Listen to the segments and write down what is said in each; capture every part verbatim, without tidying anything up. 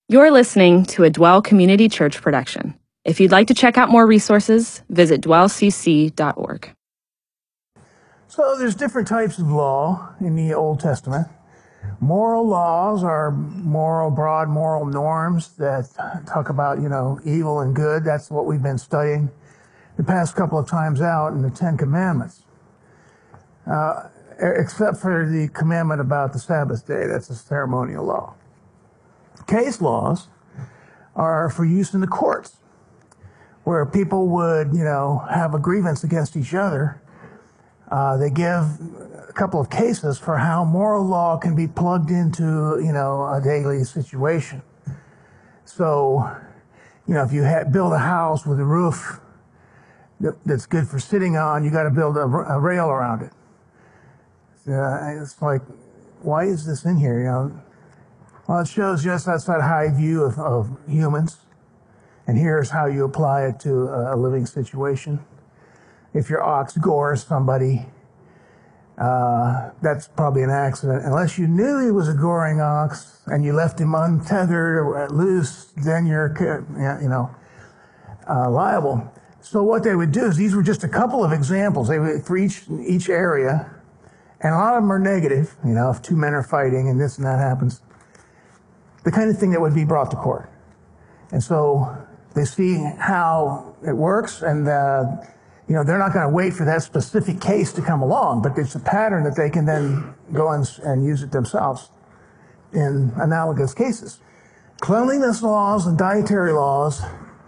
You're listening to a Dwell Community Church production. If you'd like to check out more resources, visit dwell c c dot org. So there's different types of law in the Old Testament. Moral laws are moral, broad moral norms that talk about, you know, evil and good. That's what we've been studying the past couple of times out in the Ten Commandments. Uh, except for the commandment about the Sabbath day. That's a ceremonial law. Case laws are for use in the courts, where people would, you know, have a grievance against each other. Uh, they give a couple of cases for how moral law can be plugged into, you know, a daily situation. So, you know, if you ha- build a house with a roof that, that's good for sitting on, you got to build a, a rail around it. Uh, it's like, why is this in here? You know, well, it shows just that's that high view of, of humans, and here's how you apply it to a, a living situation. If your ox gores somebody, uh, that's probably an accident. Unless you knew he was a goring ox and you left him untethered or loose, then you're, you know, uh, liable. So what they would do is, these were just a couple of examples. They would, for each each area, and a lot of them are negative. You know, if two men are fighting and this and that happens, the kind of thing that would be brought to court. And so they see how it works, and uh, you know, they're not going to wait for that specific case to come along, but it's a pattern that they can then go and, and use it themselves in analogous cases. Cleanliness laws and dietary laws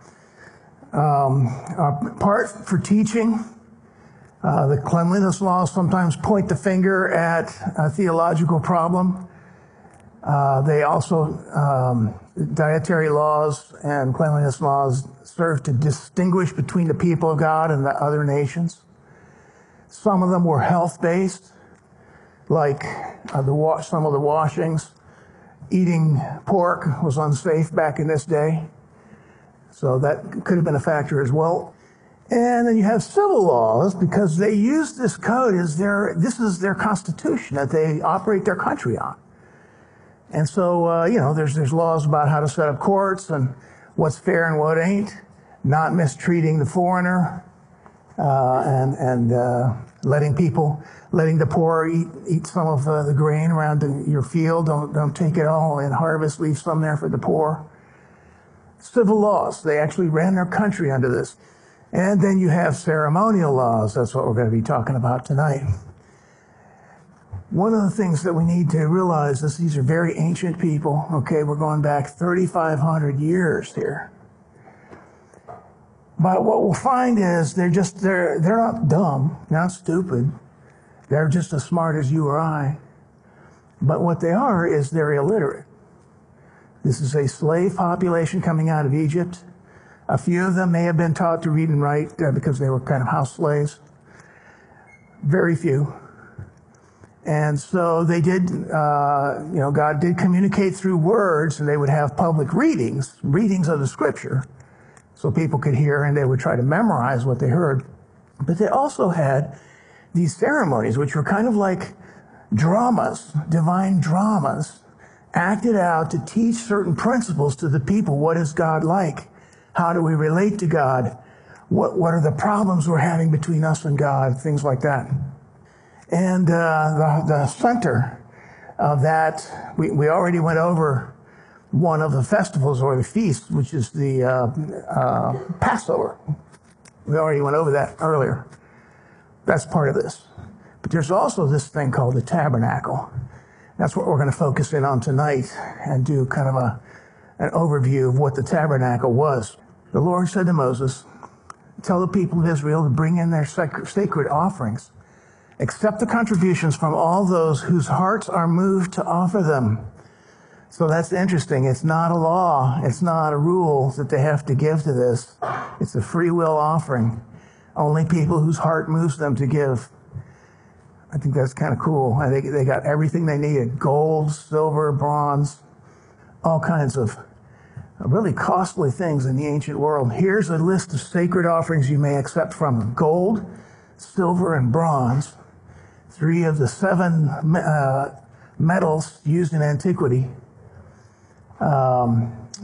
um, are part for teaching. Uh, the cleanliness laws sometimes point the finger at a theological problem. Uh, they also, um, dietary laws and cleanliness laws serve to distinguish between the people of God and the other nations. Some of them were health-based, like uh, the wa- some of the washings. Eating pork was unsafe back in this day, so that could have been a factor as well. And then you have civil laws, because they use this code as their, this is their constitution that they operate their country on. And so, uh, you know, there's there's laws about how to set up courts and what's fair and what ain't, not mistreating the foreigner, uh, and and uh, letting people, letting the poor eat eat some of uh, the grain around the, your field. Don't don't take it all in harvest. Leave some there for the poor. Civil laws. They actually ran their country under this. And then you have ceremonial laws. That's what we're going to be talking about tonight. One of the things that we need to realize is these are very ancient people. Okay, we're going back thirty-five hundred years here. But what we'll find is they're just, they're, they're not dumb, not stupid. They're just as smart as you or I. But what they are is they're illiterate. This is a slave population coming out of Egypt. A few of them may have been taught to read and write uh, because they were kind of house slaves. Very few. And so they did, uh, you know, God did communicate through words, and they would have public readings, readings of the scripture, so people could hear, and they would try to memorize what they heard. But they also had these ceremonies, which were kind of like dramas, divine dramas, acted out to teach certain principles to the people. What is God like? How do we relate to God? What, what are the problems we're having between us and God? Things like that. And uh, the, the center of that, we, we already went over one of the festivals or the feasts, which is the uh, uh, Passover. We already went over that earlier. That's part of this. But there's also this thing called the tabernacle. That's what we're going to focus in on tonight and do kind of a, an overview of what the tabernacle was. The Lord said to Moses, "Tell the people of Israel to bring in their sacred offerings. Accept the contributions from all those whose hearts are moved to offer them." So that's interesting. It's not a law. It's not a rule that they have to give to this. It's a free will offering. Only people whose heart moves them to give. I think that's kind of cool. I think they got everything they needed. Gold, silver, bronze, all kinds of really costly things in the ancient world. Here's a list of sacred offerings you may accept from them. Gold, silver, and bronze. Three of the seven uh, metals used in antiquity. Um,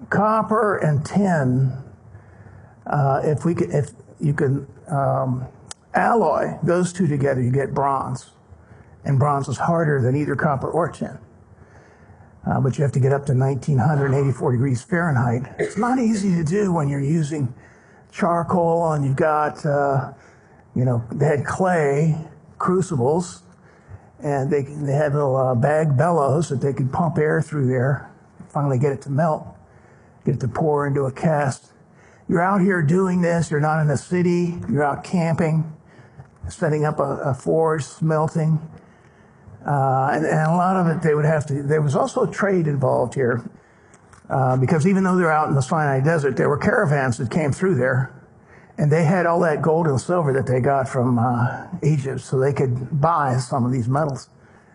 copper and tin, uh, if we could, if you could um, alloy those two together, you get bronze. And bronze is harder than either copper or tin. Uh, but you have to get up to nineteen eighty-four degrees Fahrenheit. It's not easy to do when you're using charcoal and you've got, uh, you know, they had clay crucibles, and they they had little uh, bag bellows that they could pump air through there, finally get it to melt, get it to pour into a cast. You're out here doing this, you're not in a city, you're out camping, setting up a, a forge, smelting. Uh, and, and a lot of it, they would have to, there was also trade involved here. Uh, because even though they're out in the Sinai Desert, there were caravans that came through there. And they had all that gold and silver that they got from uh, Egypt, so they could buy some of these metals.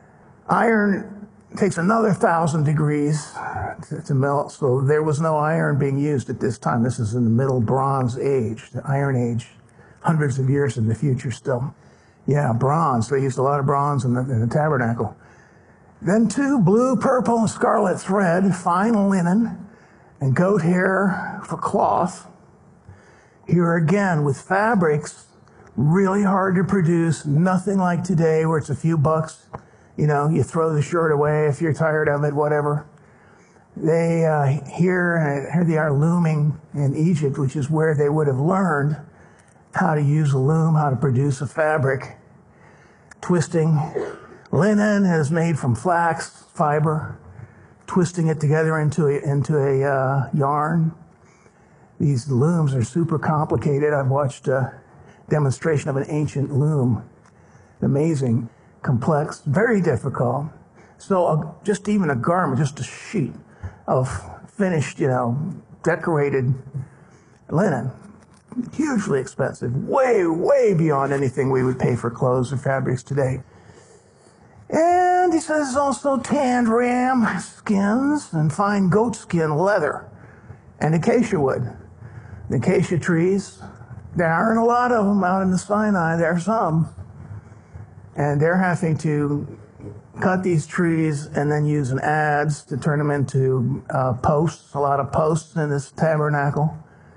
Iron takes another thousand degrees to, to melt, so there was no iron being used at this time. This is in the Middle Bronze Age, the Iron Age, hundreds of years in the future still. Yeah, bronze. They used a lot of bronze in the, in the tabernacle. Then two, blue, purple, and scarlet thread, fine linen, and goat hair for cloth. Here again, with fabrics, really hard to produce, nothing like today where it's a few bucks. You know, you throw the shirt away if you're tired of it, whatever. They, uh, here, here they are looming in Egypt, which is where they would have learned how to use a loom, how to produce a fabric. Twisting. Linen is made from flax fiber, twisting it together into a, into a uh, yarn. These looms are super complicated. I've watched a demonstration of an ancient loom. Amazing, complex, very difficult. So uh, just even a garment, just a sheet of finished, you know, decorated linen, hugely expensive, way, way beyond anything we would pay for clothes or fabrics today. And he says also tanned ram skins and fine goat skin leather and acacia wood. The acacia trees, there aren't a lot of them out in the Sinai. There are some. And they're having to cut these trees and then use an adze to turn them into uh, posts, a lot of posts in this tabernacle.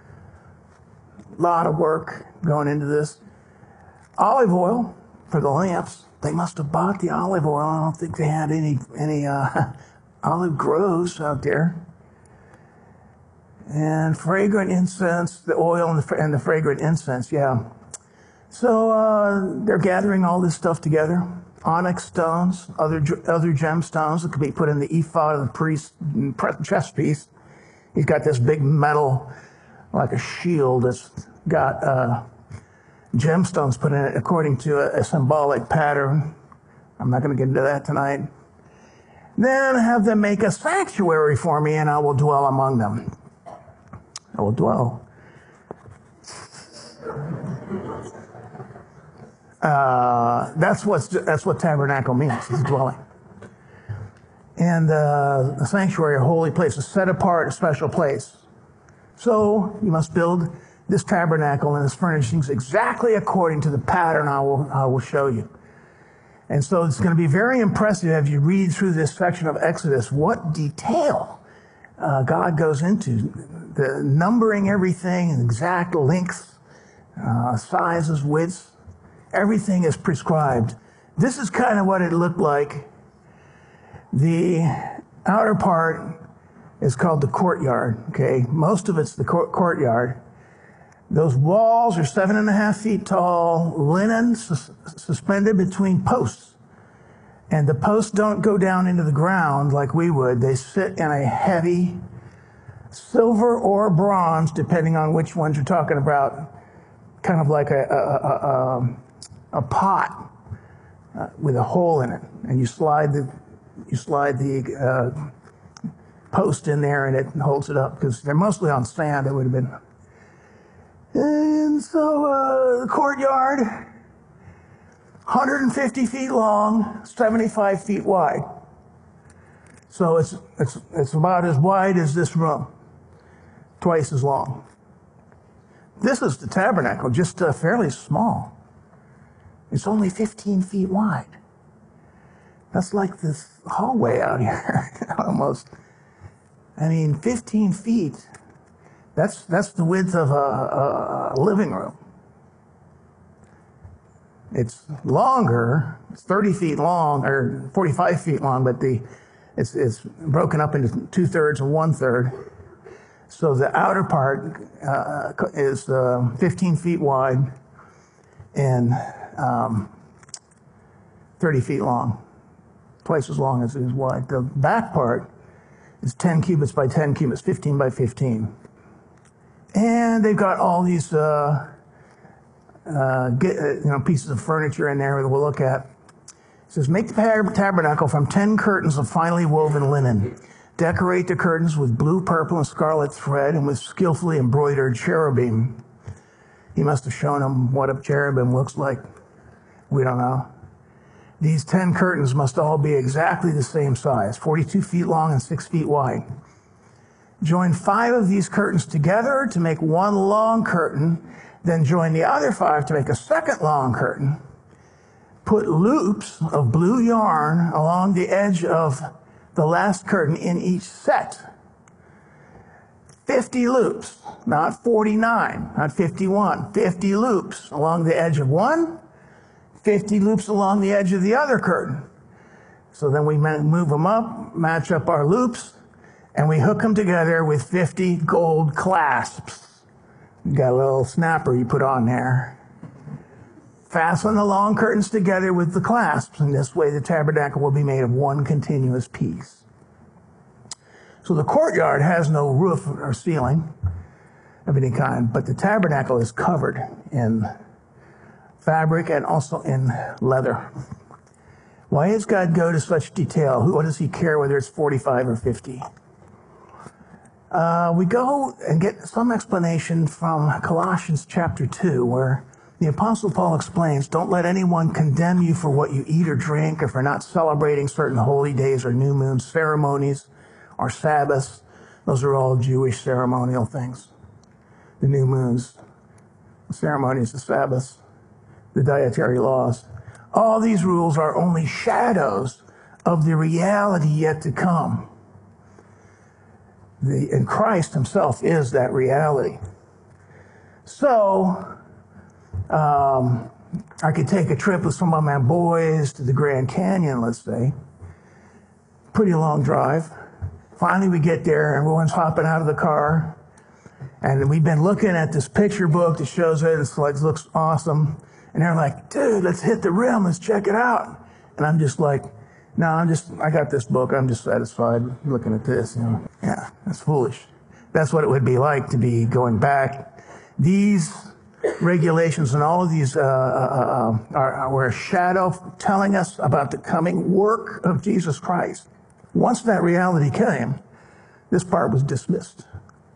A lot of work going into this. Olive oil for the lamps. They must have bought the olive oil. I don't think they had any, any uh, olive groves out there. And fragrant incense, the oil and the, and the fragrant incense, yeah. So uh, they're gathering all this stuff together. Onyx stones, other other gemstones that could be put in the ephod of the priest's chest piece. He's got this big metal, like a shield that's got uh, gemstones put in it according to a, a symbolic pattern. I'm not going to get into that tonight. Then have them make a sanctuary for me, and I will dwell among them. I will dwell. Uh, that's what's that's what tabernacle means. It's dwelling. And uh, the sanctuary, a holy place, a set apart, a special place. So you must build this tabernacle and its furnishings exactly according to the pattern I will I will show you. And so it's going to be very impressive as you read through this section of Exodus what detail uh, God goes into. The numbering everything, exact lengths, uh, sizes, widths, everything is prescribed. This is kind of what it looked like. The outer part is called the courtyard, okay? Most of it's the court- courtyard. Those walls are seven and a half feet tall, linen sus- suspended between posts. And the posts don't go down into the ground like we would. They sit in a heavy silver or bronze, depending on which ones you're talking about, kind of like a, a, a, a, a pot uh, with a hole in it. And you slide the, you slide the uh, post in there and it holds it up, because they're mostly on sand. It would have been. And so uh, the courtyard, one hundred fifty feet long, seventy-five feet wide. So it's it's it's about as wide as this room, twice as long. This is the tabernacle, just uh, fairly small. It's only fifteen feet wide. That's like this hallway out here, almost. I mean, fifteen feet, that's, that's the width of a, a, a living room. It's longer, it's thirty feet long, or forty-five feet long, but the it's, it's broken up into two-thirds and one-third. So the outer part uh, is uh, fifteen feet wide and um, thirty feet long, twice as long as it is wide. The back part is ten cubits by ten cubits, fifteen by fifteen. And they've got all these uh, uh, get, uh, you know, pieces of furniture in there that we'll look at. It says, make the tabernacle from ten curtains of finely woven linen. Decorate the curtains with blue, purple, and scarlet thread and with skillfully embroidered cherubim. He must have shown them what a cherubim looks like. We don't know. These ten curtains must all be exactly the same size, forty-two feet long and six feet wide. Join five of these curtains together to make one long curtain, then join the other five to make a second long curtain. Put loops of blue yarn along the edge of the last curtain in each set. fifty loops, not forty-nine, not fifty-one. fifty loops along the edge of one, fifty loops along the edge of the other curtain. So then we move them up, match up our loops, and we hook them together with fifty gold clasps. You got a little snapper you put on there. Fasten the long curtains together with the clasps, and this way the tabernacle will be made of one continuous piece. So the courtyard has no roof or ceiling of any kind, but the tabernacle is covered in fabric and also in leather. Why does God go to such detail? What does he care whether it's forty-five or fifty? Uh, we go and get some explanation from Colossians chapter two, where the Apostle Paul explains, don't let anyone condemn you for what you eat or drink, or for not celebrating certain holy days or new moon ceremonies or Sabbaths. Those are all Jewish ceremonial things. The new moons, the ceremonies, the Sabbaths, the dietary laws. All these rules are only shadows of the reality yet to come. The, and Christ himself is that reality. So, um, I could take a trip with some of my boys to the Grand Canyon, let's say. Pretty long drive. Finally, we get there, everyone's hopping out of the car. And we've been looking at this picture book that shows it. It's like, looks awesome. And they're like, dude, let's hit the rim. Let's check it out. And I'm just like, no, I'm just, I got this book. I'm just satisfied looking at this. You know, yeah, that's foolish. That's what it would be like to be going back. These regulations and all of these uh, uh, uh, are, are a shadow telling us about the coming work of Jesus Christ. Once that reality came, this part was dismissed.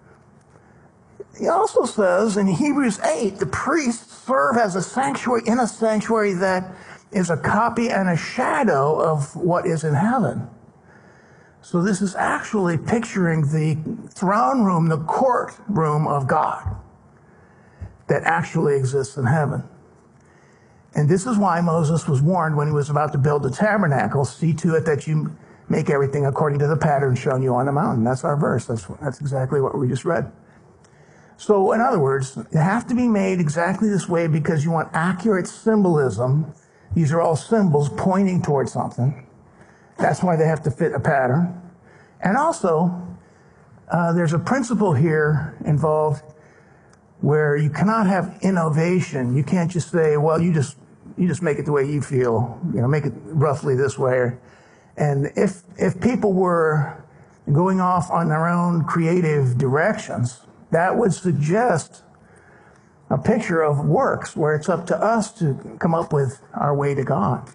He also says in Hebrews eight, the priests serve as a sanctuary, in a sanctuary that is a copy and a shadow of what is in heaven. So this is actually picturing the throne room, the courtroom of God that actually exists in heaven. And this is why Moses was warned when he was about to build the tabernacle, see to it that you make everything according to the pattern shown you on the mountain. That's our verse. That's, that's exactly what we just read. So in other words, they have to be made exactly this way because you want accurate symbolism. These are all symbols pointing towards something. That's why they have to fit a pattern. And also, uh, there's a principle here involved where you cannot have innovation. You can't just say, well, you just you just make it the way you feel. You know, make it roughly this way. And if if people were going off on their own creative directions, that would suggest a picture of works where it's up to us to come up with our way to God.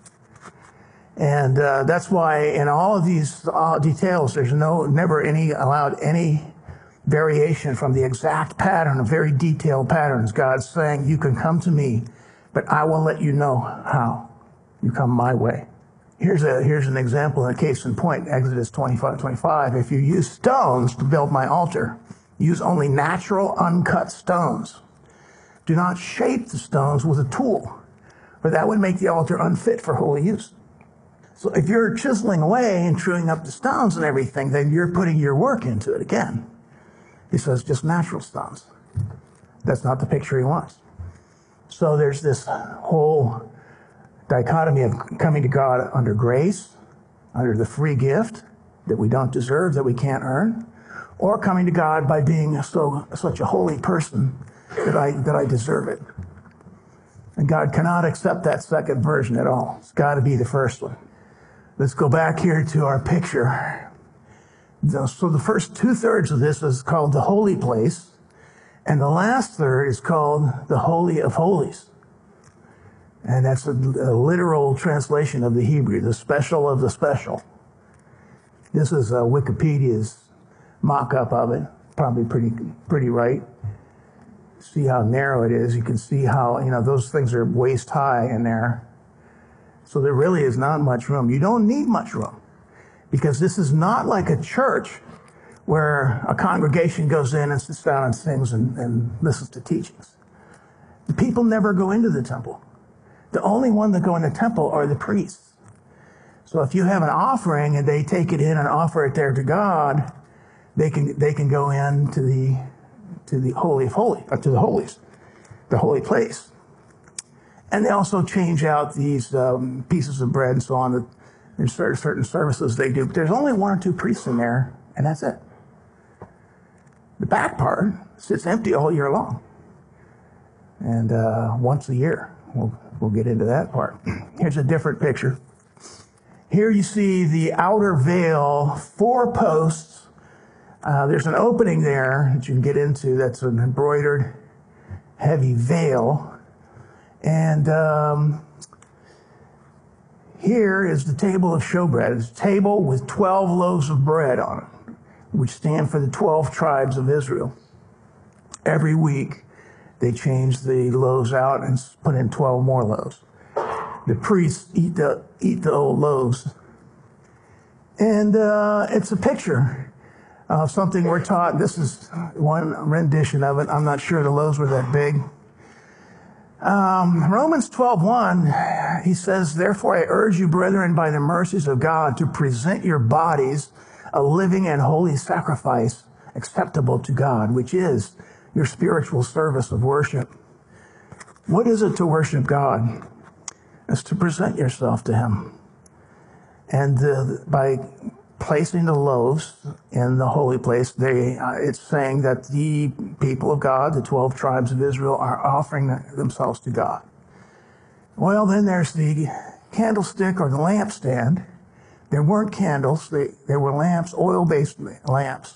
And uh, that's why in all of these uh, details, there's no never any allowed any variation from the exact pattern, a very detailed patterns. God's saying, you can come to me, but I will let you know how. You come my way. Here's a here's an example, a case in point, Exodus twenty-five twenty-five. If you use stones to build my altar, use only natural uncut stones. Do not shape the stones with a tool, for that would make the altar unfit for holy use. So if you're chiseling away and chewing up the stones and everything, then you're putting your work into it again. He says just natural stones. That's not the picture he wants. So there's this whole dichotomy of coming to God under grace, under the free gift that we don't deserve, that we can't earn, or coming to God by being so such a holy person that I that I deserve it. And God cannot accept that second version at all. It's got to be the first one. Let's go back here to our picture. So the first two-thirds of this is called the holy place, and the last third is called the Holy of Holies. And that's a, a literal translation of the Hebrew, the special of the special. This is uh, Wikipedia's mock-up of it. Probably pretty pretty right. See how narrow it is. You can see how, you know, those things are waist high in there. So there really is not much room. You don't need much room, because this is not like a church where a congregation goes in and sits down and sings and, and listens to teachings. The people never go into the temple. The only one that go in the temple are the priests. So if you have an offering and they take it in and offer it there to God, they can they can go in to the to the Holy of Holies, or to the holies, the holy place. And they also change out these um, pieces of bread and so on. There's certain, certain services they do, but there's only one or two priests in there, and that's it. The back part sits empty all year long. And uh, once a year, we'll, we'll get into that part. Here's a different picture. Here you see the outer veil, four posts. Uh, there's an opening there that you can get into that's an embroidered heavy veil. And um, here is the table of showbread. It's a table with twelve loaves of bread on it, which stand for the twelve tribes of Israel. Every week, they change the loaves out and put in twelve more loaves. The priests eat the, eat the old loaves. And uh, it's a picture of something we're taught. This is one rendition of it. I'm not sure the loaves were that big. Um, Romans twelve one, he says, "Therefore I urge you, brethren, by the mercies of God, to present your bodies a living and holy sacrifice acceptable to God, which is your spiritual service of worship." What is it to worship God? It's to present yourself to him. And uh, by placing the loaves in the holy place, they, uh, it's saying that the people of God, the twelve tribes of Israel, are offering themselves to God. Well, then there's the candlestick or the lampstand. There weren't candles. They, there were lamps, oil-based lamps.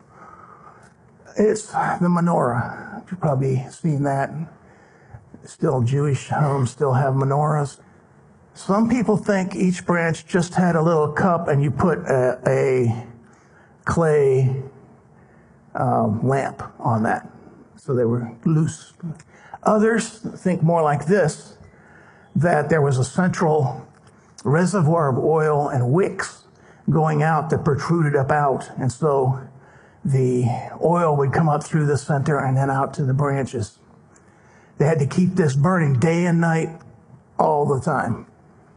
It's the menorah. You've probably seen that. Still, Jewish homes still have menorahs. Some people think each branch just had a little cup and you put a, a clay um, lamp on that. So they were loose. Others think more like this, that there was a central reservoir of oil and wicks going out that protruded up out. And so the oil would come up through the center and then out to the branches. They had to keep this burning day and night all the time.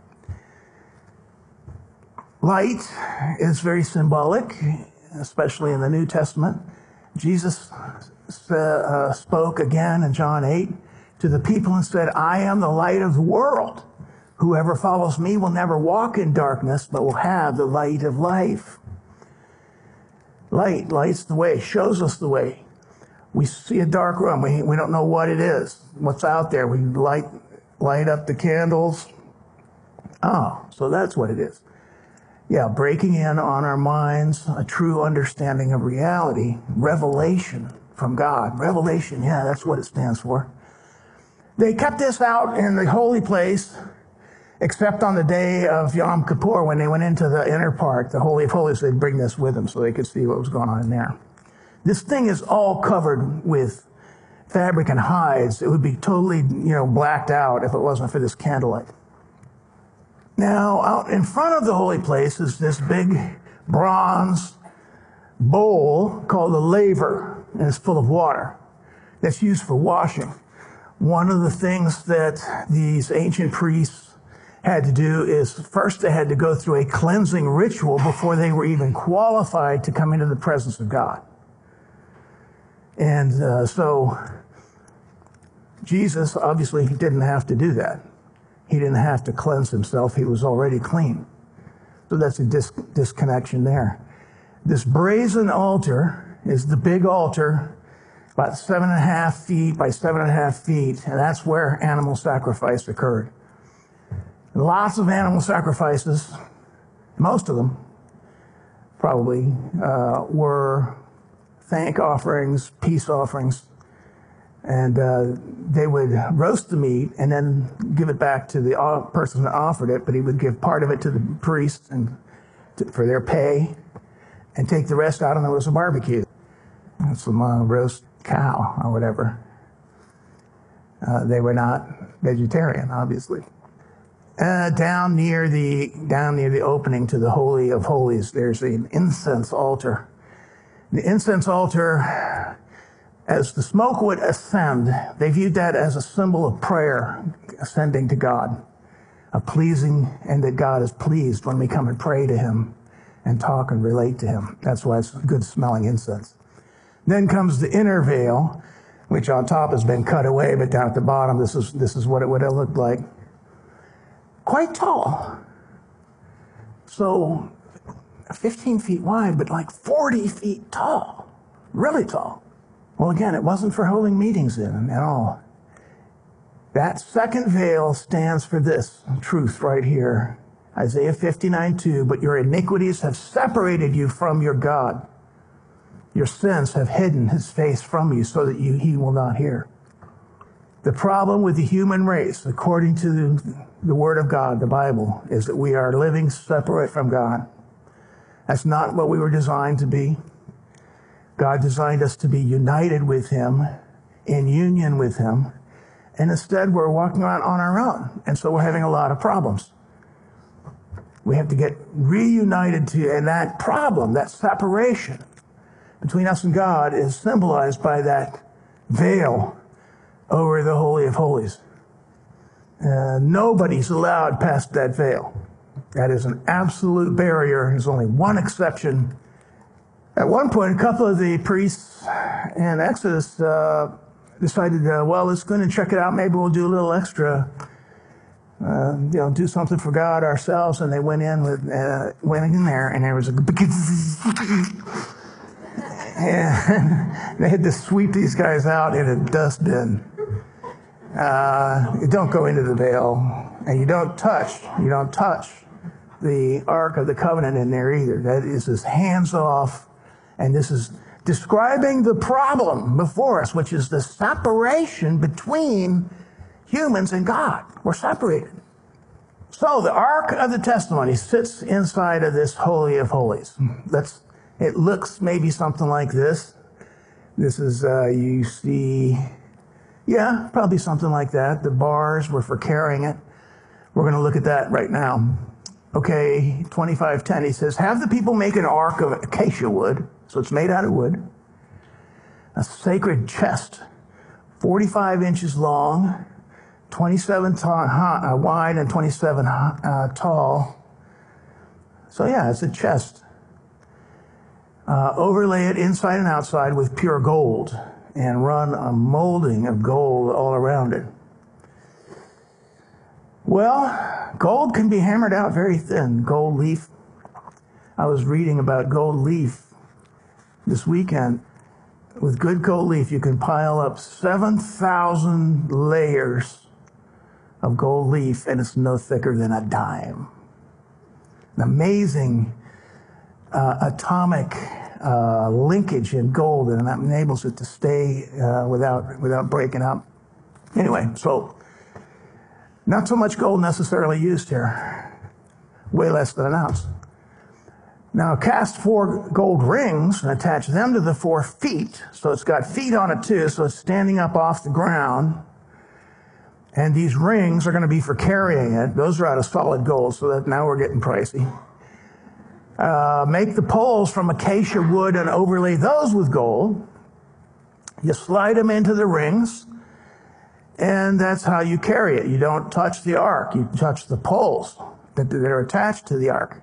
Light is very symbolic, especially in the New Testament. Jesus uh, spoke again in John eight to the people and said, "I am the light of the world. Whoever follows me will never walk in darkness, but will have the light of life." Light lights the way, shows us the way. We see a dark room. We, we don't know what it is, what's out there. We light, light up the candles. Oh, so that's what it is. Yeah, breaking in on our minds, a true understanding of reality, revelation from God. Revelation, yeah, that's what it stands for. They kept this out in the holy place, except on the day of Yom Kippur when they went into the inner part, the Holy of Holies. They'd bring this with them so they could see what was going on in there. This thing is all covered with fabric and hides. It would be totally, you know, blacked out if it wasn't for this candlelight. Now, out in front of the holy place is this big bronze bowl called a laver, and it's full of water that's used for washing. One of the things that these ancient priests had to do is first they had to go through a cleansing ritual before they were even qualified to come into the presence of God. And uh, so Jesus obviously didn't have to do that. He didn't have to cleanse himself. He was already clean. So that's a dis- disconnection there. This brazen altar is the big altar, about seven and a half feet by seven and a half feet, and that's where animal sacrifice occurred. Lots of animal sacrifices, most of them probably, uh, were thank offerings, peace offerings, and uh, they would roast the meat and then give it back to the person that offered it, but he would give part of it to the priest and to, for their pay, and take the rest out, and there was a barbecue. Some uh, roast cow or whatever. Uh, they were not vegetarian, obviously. Uh, down near the down near the opening to the Holy of Holies, there's an incense altar. The incense altar, as the smoke would ascend, they viewed that as a symbol of prayer ascending to God, a pleasing, and that God is pleased when we come and pray to him and talk and relate to him. That's why it's good smelling incense. Then comes the inner veil, which on top has been cut away, but down at the bottom, this is this is what it would have looked like. Quite tall. So fifteen feet wide, but like forty feet tall. Really tall. Well, again, it wasn't for holding meetings in at all. That second veil stands for this truth right here. Isaiah fifty-nine two, but your iniquities have separated you from your God. Your sins have hidden his face from you so that you, he will not hear. The problem with the human race, according to the, the Word of God, the Bible, is that we are living separate from God. That's not what we were designed to be. God designed us to be united with him, in union with him, and instead we're walking around on our own, and so we're having a lot of problems. We have to get reunited to, and that problem, that separation between us and God is symbolized by that veil over the Holy of Holies. Uh, nobody's allowed past that veil. That is an absolute barrier. There's only one exception. At one point, a couple of the priests in Exodus uh, decided, uh, well, let's go and check it out. Maybe we'll do a little extra, uh, you know, do something for God ourselves. And they went in with, uh, went in there, and there was a and they had to sweep these guys out in a dustbin. Uh, you don't go into the veil, and you don't touch, you don't touch the Ark of the Covenant in there either. That is as hands off, and this is describing the problem before us, which is the separation between humans and God. We're separated. So the Ark of the Testimony sits inside of this Holy of Holies. Let's It looks maybe something like this. This is, uh, you see, yeah, probably something like that. The bars were for carrying it. We're going to look at that right now. Okay, twenty-five ten, he says, have the people make an ark of acacia wood, so it's made out of wood, a sacred chest, forty-five inches long, twenty-seven tall, uh, wide, and twenty-seven uh, tall. So yeah, it's a chest. Uh, overlay it inside and outside with pure gold and run a molding of gold all around it. Well, gold can be hammered out very thin. Gold leaf. I was reading about gold leaf this weekend. With good gold leaf, you can pile up seven thousand layers of gold leaf, and it's no thicker than a dime. An amazing Uh, atomic uh, linkage in gold, and that enables it to stay uh, without without breaking up. Anyway, so not so much gold necessarily used here, way less than an ounce. Now cast four gold rings and attach them to the four feet, so it's got feet on it too, so it's standing up off the ground. And these rings are going to be for carrying it. Those are out of solid gold, so that now we're getting pricey. Uh, make the poles from acacia wood and overlay those with gold. You slide them into the rings, And that's how you carry it. You don't touch the ark. You touch the poles that, that are attached to the ark.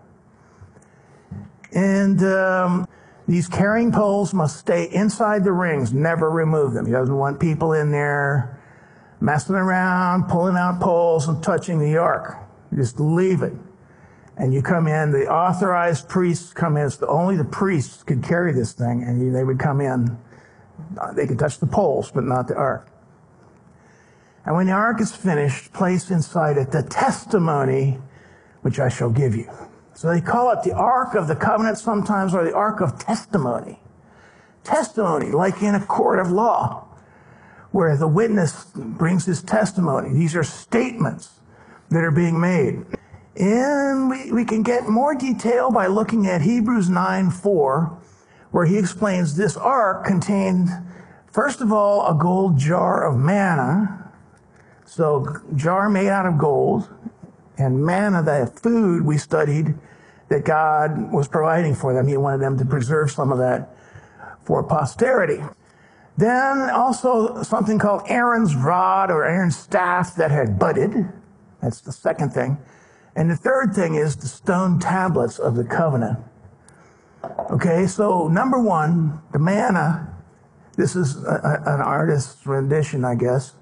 And um, these carrying poles must stay inside the rings, never remove them. He doesn't want people in there messing around, pulling out poles and touching the ark. Just leave it. And you come in, the authorized priests come in. It's the, only the priests could carry this thing, and you, they would come in. They could touch the poles, but not the ark. And when the ark is finished, place inside it the testimony which I shall give you. So they call it the Ark of the Covenant sometimes, or the Ark of Testimony. Testimony, like in a court of law, where the witness brings his testimony. These are statements that are being made. And we, we can get more detail by looking at Hebrews nine four, where he explains this ark contained, first of all, a gold jar of manna. So jar made out of gold, and manna, the food we studied that God was providing for them. He wanted them to preserve some of that for posterity. Then also something called Aaron's rod or Aaron's staff that had budded. That's the second thing. And the third thing is the stone tablets of the covenant. Okay, so number one, the manna. This is a, a, an artist's rendition, I guess.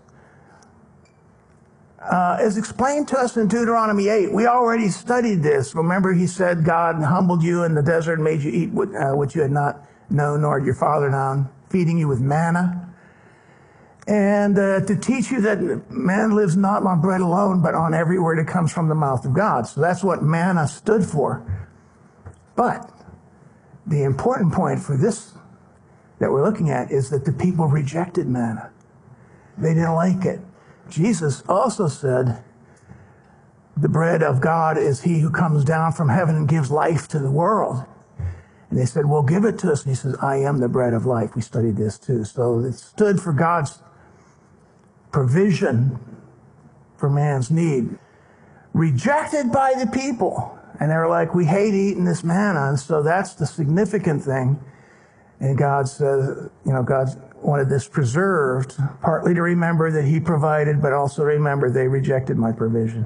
Uh, is explained to us in Deuteronomy eight. We already studied this. Remember, he said, God humbled you in the desert and made you eat what, uh, what you had not known, nor had your father known, feeding you with manna. And uh, to teach you that man lives not on bread alone, but on every word that comes from the mouth of God. So that's what manna stood for. But the important point for this that we're looking at is that the people rejected manna. They didn't like it. Jesus also said, the bread of God is he who comes down from heaven and gives life to the world. And they said, well, give it to us. And he says, I am the bread of life. We studied this too. So it stood for God's provision for man's need. Rejected by the people. And they were like, we hate eating this manna. And so that's the significant thing. And God says, you know, God wanted this preserved, partly to remember that he provided, but also remember they rejected my provision.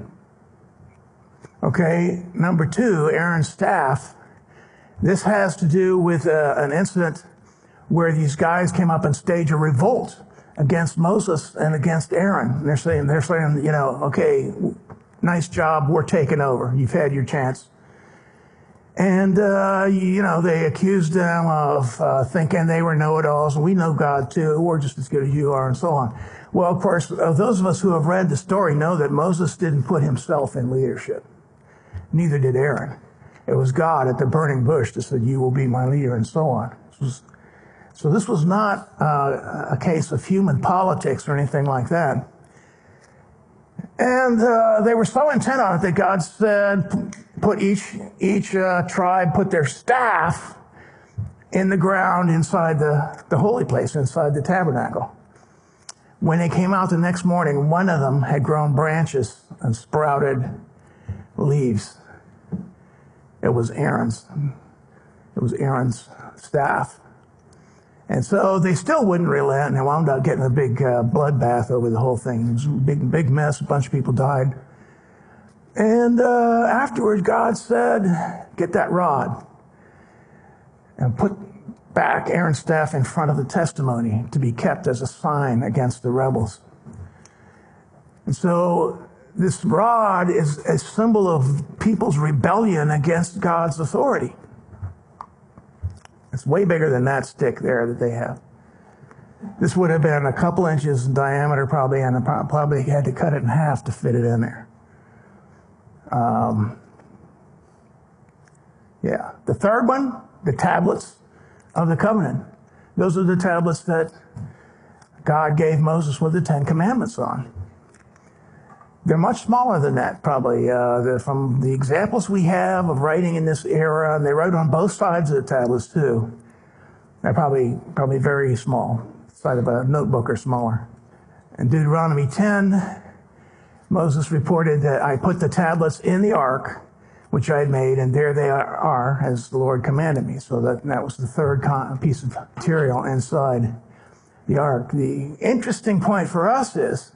Okay, number two, Aaron's staff. This has to do with uh, an incident where these guys came up and staged a revolt against Moses and against Aaron. And they're saying, they're saying, you know, okay, nice job, we're taking over. You've had your chance. And, uh, you know, they accused them of uh, thinking they were know-it-alls, and we know God too, we're just as good as you are, and so on. Well, of course, uh, those of us who have read the story know that Moses didn't put himself in leadership. Neither did Aaron. It was God at the burning bush that said, you will be my leader, and so on. This was, so this was not uh, a case of human politics or anything like that. And uh, they were so intent on it that God said, put each each uh, tribe put their staff in the ground inside the, the holy place, inside the tabernacle. When they came out the next morning, one of them had grown branches and sprouted leaves. It was Aaron's. It was Aaron's staff. And so they still wouldn't relent, and they wound up getting a big uh, bloodbath over the whole thing. It was a big, big mess. A bunch of people died. And uh, afterwards, God said, get that rod and put back Aaron's staff in front of the testimony to be kept as a sign against the rebels. And so this rod is a symbol of people's rebellion against God's authority. It's way bigger than that stick there that they have. This would have been a couple inches in diameter probably, and probably had to cut it in half to fit it in there. Um, yeah. The third one, the tablets of the covenant. Those are the tablets that God gave Moses with the Ten Commandments on. They're much smaller than that, probably. Uh, from the examples we have of writing in this era, and they wrote on both sides of the tablets too. They're probably probably very small, side of a notebook or smaller. In Deuteronomy ten, Moses reported that I put the tablets in the ark, which I had made, and there they are, as the Lord commanded me. So that, that was the third piece of material inside the ark. The interesting point for us is,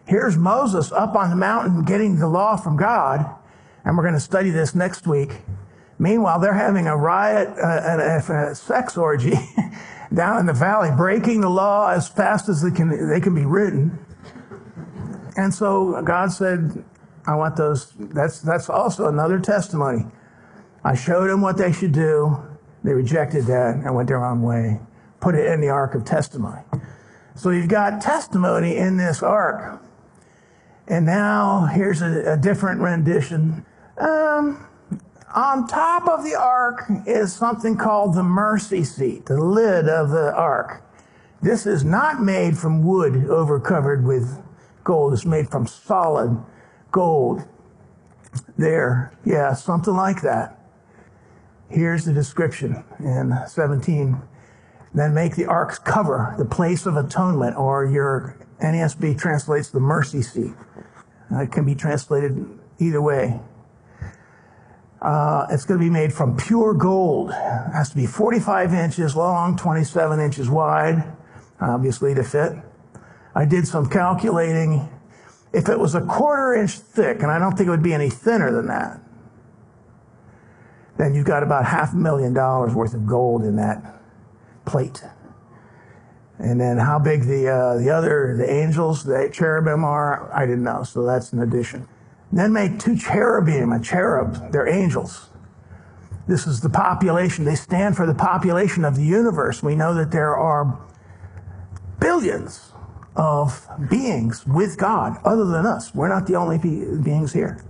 Here's Moses up on the mountain getting the law from God, and we're going to study this next week. Meanwhile, they're having a riot, uh, a, a sex orgy down in the valley, breaking the law as fast as they can, they can be written. And so God said, I want those, that's, that's also another testimony. I showed them what they should do. They rejected that and went their own way. Put it in the ark of testimony. So you've got testimony in this ark. And now here's a, a different rendition. Um, on top of the ark is something called the mercy seat, the lid of the ark. This is not made from wood overcovered with gold. It's made from solid gold. There, yeah, something like that. Here's the description in seventeen. Then make the ark's cover the place of atonement, or your N A S B translates the mercy seat. Uh, it can be translated either way. Uh, it's going to be made from pure gold. It has to be forty-five inches long, twenty-seven inches wide, obviously to fit. I did some calculating. If it was a quarter inch thick, and I don't think it would be any thinner than that, then you've got about half a million dollars worth of gold in that plate. And then how big the uh, the other, the angels, the cherubim are, I didn't know, so that's an addition. Then make two cherubim, a cherub, they're angels. This is the population. They stand for the population of the universe. We know that there are billions of beings with God other than us. We're not the only be- beings here.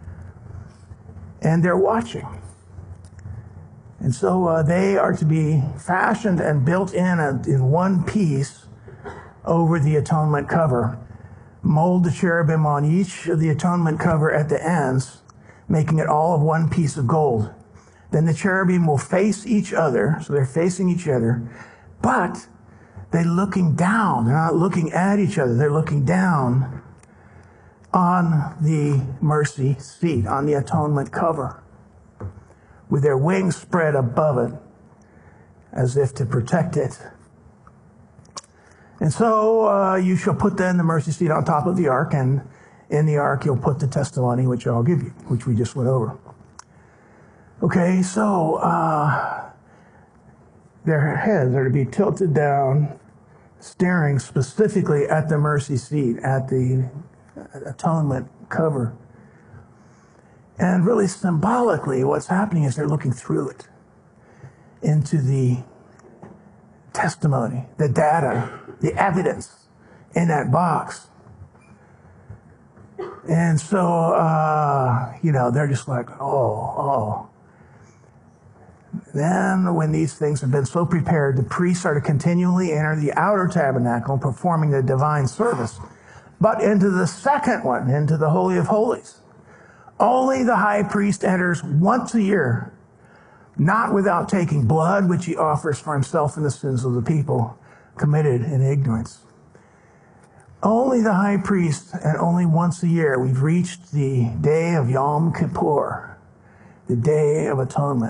And they're watching. And so uh, they are to be fashioned and built in a, in one piece over the atonement cover. Mold the cherubim on each of the atonement cover at the ends, making it all of one piece of gold. Then the cherubim will face each other, so they're facing each other, but they're looking down. They're not looking at each other. They're looking down on the mercy seat, on the atonement cover, with their wings spread above it, as if to protect it. And so uh, you shall put then the mercy seat on top of the ark, and in the ark you'll put the testimony which I'll give you, which we just went over. Okay, so uh, their heads are to be tilted down, staring specifically at the mercy seat, at the atonement cover. And really symbolically, what's happening is they're looking through it into the testimony, the data, the evidence in that box. And so, uh, you know, they're just like, oh, oh. Then when these things have been so prepared, the priests are to continually enter the outer tabernacle, performing the divine service. But into the second one, into the Holy of Holies, only the high priest enters once a year, not without taking blood, which he offers for himself and the sins of the people committed in ignorance. Only the high priest, and only once a year. We've reached the day of Yom Kippur, the Day of Atonement.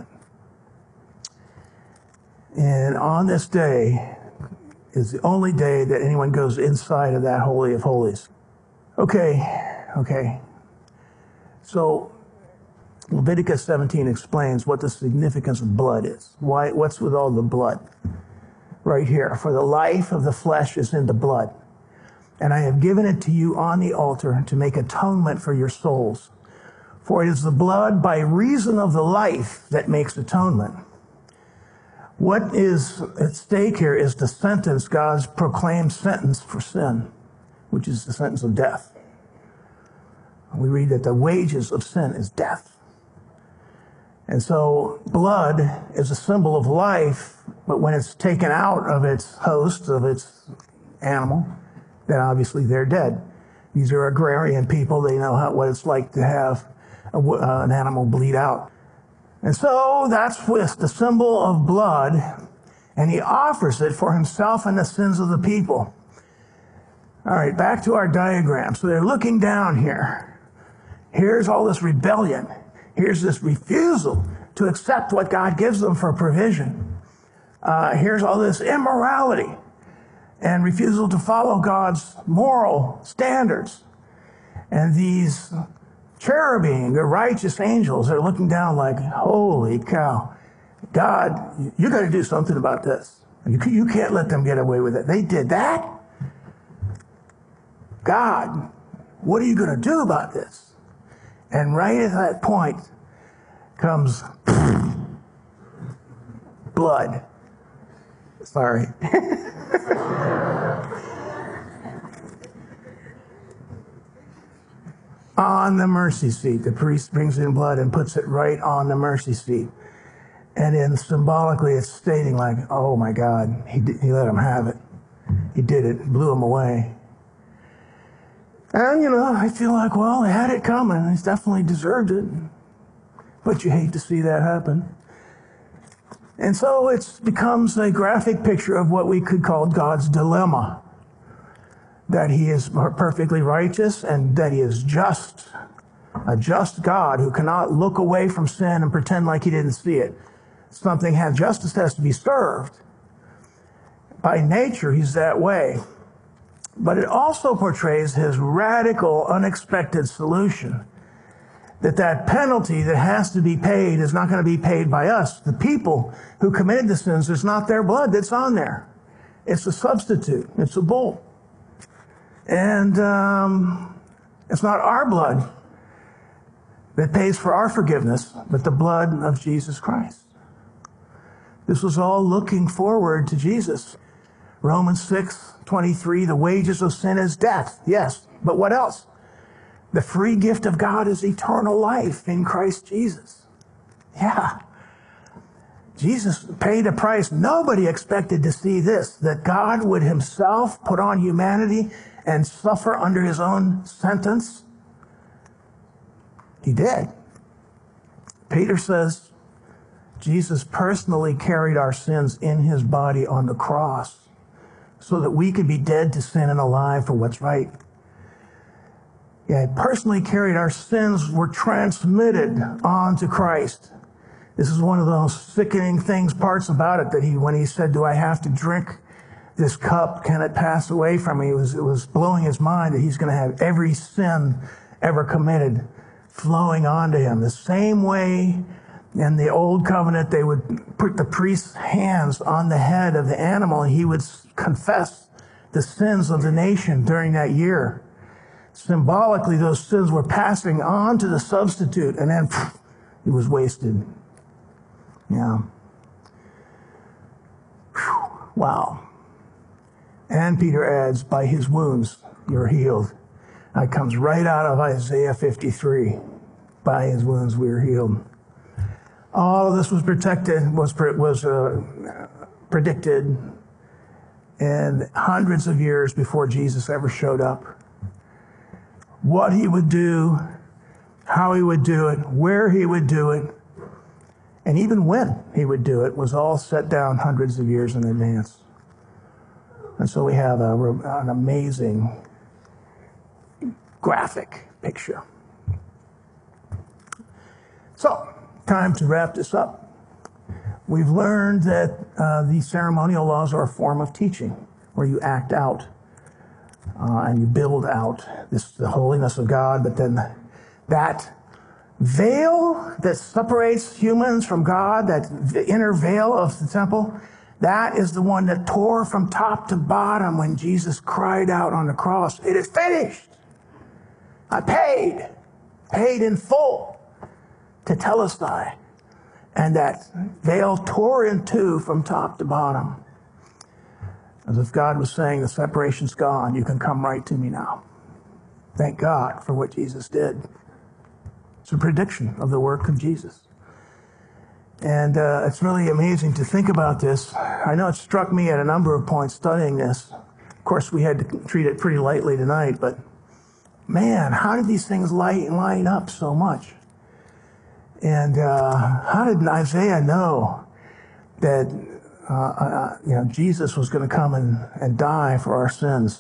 And on this day is the only day that anyone goes inside of that Holy of Holies. Okay, okay. So Leviticus seventeen explains what the significance of blood is. Why? What's with all the blood? Right here. For the life of the flesh is in the blood. And I have given it to you on the altar to make atonement for your souls. For it is the blood by reason of the life that makes atonement. What is at stake here is the sentence, God's proclaimed sentence for sin, which is the sentence of death. We read that the wages of sin is death. And so blood is a symbol of life, but when it's taken out of its host, of its animal, then obviously they're dead. These are agrarian people. They know how, what it's like to have a, uh, an animal bleed out. And so that's with the symbol of blood, and he offers it for himself and the sins of the people. All right, back to our diagram. So they're looking down here. Here's all this rebellion. Here's this refusal to accept what God gives them for provision. Uh, here's all this immorality. and refusal to follow God's moral standards. And these cherubim, the righteous angels, are looking down like, holy cow, God, you got to do something about this. You, you can't let them get away with it. They did that? God, what are you going to do about this? And right at that point comes blood. Sorry. On the mercy seat. The priest brings in blood and puts it right on the mercy seat. And then symbolically it's stating like, oh my God, he, did, he let him have it. He did it, blew him away. And, you know, I feel like, well, he had it coming. He's definitely deserved it. But you hate to see that happen. And so it becomes a graphic picture of what we could call God's dilemma. That he is perfectly righteous and that he is just. A just God who cannot look away from sin and pretend like he didn't see it. Something has, justice has to be served. By nature, he's that way. But it also portrays his radical, unexpected solution. That that penalty that has to be paid is not going to be paid by us. The people who committed the sins, it's not their blood that's on there. It's a substitute. It's a bull. And um, it's not our blood that pays for our forgiveness, but the blood of Jesus Christ. This was all looking forward to Jesus. Romans six twenty-three, the wages of sin is death. Yes, but what else? The free gift of God is eternal life in Christ Jesus. Yeah. Jesus paid a price. Nobody expected to see this, that God would himself put on humanity and suffer under his own sentence. He did. Peter says Jesus personally carried our sins in his body on the cross so that we could be dead to sin and alive for what's right. Yeah, he personally carried our sins, were transmitted on to Christ. This is one of those sickening things, parts about it, that he, when he said, do I have to drink this cup? Can it pass away from me? It was, it was blowing his mind that he's going to have every sin ever committed flowing onto him. The same way in the old covenant, they would put the priest's hands on the head of the animal and he would confess the sins of the nation during that year. Symbolically, those sins were passing on to the substitute, and then pff, he was wasted. Yeah. Whew. Wow. And Peter adds, by his wounds you're healed. That comes right out of Isaiah fifty-three. By his wounds we are healed. All of this was protected, was was uh, predicted, and hundreds of years before Jesus ever showed up. What he would do, how he would do it, where he would do it, and even when he would do it was all set down hundreds of years in advance. And so we have a, an amazing graphic picture. So, time to wrap this up. We've learned that uh, these ceremonial laws are a form of teaching, where you act out uh, and you build out this the holiness of God, but then that veil that separates humans from God, that the inner veil of the temple, that is the one that tore from top to bottom when Jesus cried out on the cross, it is finished. I paid, paid in full to Telestai. And that veil tore in two from top to bottom. As if God was saying, the separation's gone. You can come right to me now. Thank God for what Jesus did. It's a prediction of the work of Jesus. And uh, it's really amazing to think about this. I know it struck me at a number of points studying this. Of course, we had to treat it pretty lightly tonight, but man, how did these things light, line up so much? And uh, how did Isaiah know that uh, uh, you know Jesus was going to come and, and die for our sins?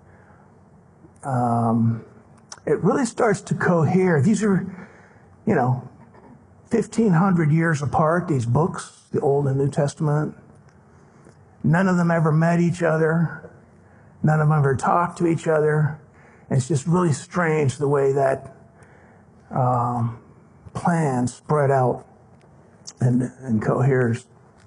Um, it really starts to cohere. These are, you know, fifteen hundred years apart, these books, the Old and New Testament. None of them ever met each other. None of them ever talk to each other. And it's just really strange the way that um, plan spread out and, and coheres.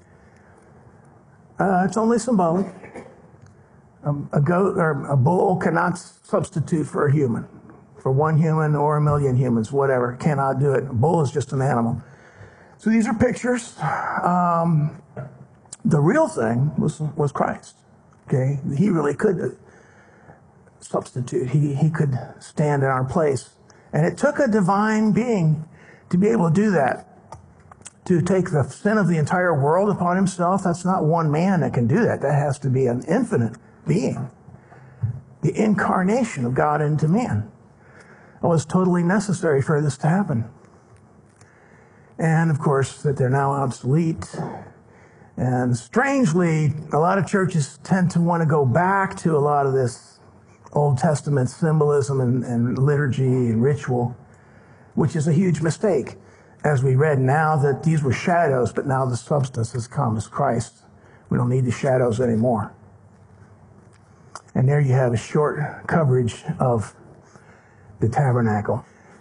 Uh, it's only symbolic. Um, a goat or a bull cannot substitute for a human, for one human or a million humans, whatever. Cannot do it. A bull is just an animal. So these are pictures. Um, the real thing was was Christ. Okay, he really could substitute. He he could stand in our place, and it took a divine being to be able to do that. To take the sin of the entire world upon himself, that's not one man that can do that. That has to be an infinite being. The incarnation of God into man. It was totally necessary for this to happen. And of course, that they're now obsolete. And strangely, a lot of churches tend to want to go back to a lot of this Old Testament symbolism and, and liturgy and ritual, which is a huge mistake. As we read now that these were shadows, but now the substance has come as Christ. We don't need the shadows anymore. And there you have a short coverage of the tabernacle.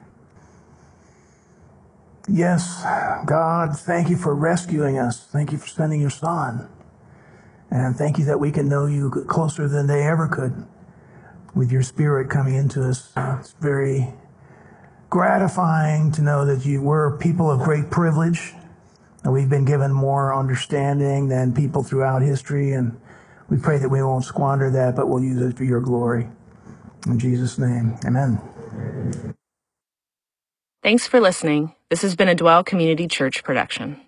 Yes, God, thank you for rescuing us. Thank you for sending your Son. And thank you that we can know you closer than they ever could with your Spirit coming into us. It's very gratifying to know that you were people of great privilege, and we've been given more understanding than people throughout history, and we pray that we won't squander that, but we'll use it for your glory. In Jesus' name, amen. Thanks for listening. This has been a Dwell Community Church production.